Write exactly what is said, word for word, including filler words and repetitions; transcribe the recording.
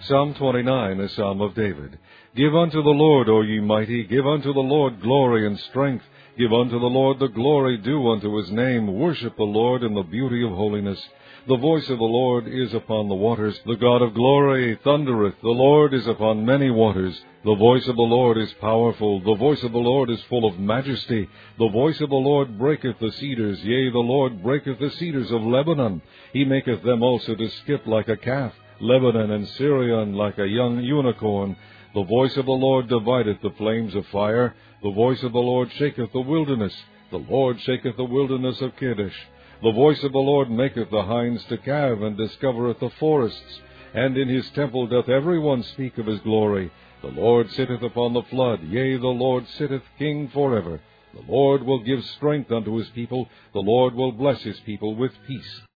Psalm twenty-nine, a psalm of David. Give unto the Lord, O ye mighty, give unto the Lord glory and strength. Give unto the Lord the glory due unto his name. Worship the Lord in the beauty of holiness. The voice of the Lord is upon the waters. The God of glory thundereth. The Lord is upon many waters. The voice of the Lord is powerful. The voice of the Lord is full of majesty. The voice of the Lord breaketh the cedars. Yea, the Lord breaketh the cedars of Lebanon. He maketh them also to skip like a calf. Lebanon and Syrian like a young unicorn. The voice of the Lord divideth the flames of fire. The voice of the Lord shaketh the wilderness. The Lord shaketh the wilderness of Kadesh. The voice of the Lord maketh the hinds to calve, and discovereth the forests. And in his temple doth every one speak of his glory. The Lord sitteth upon the flood. Yea, the Lord sitteth king forever. The Lord will give strength unto his people. The Lord will bless his people with peace.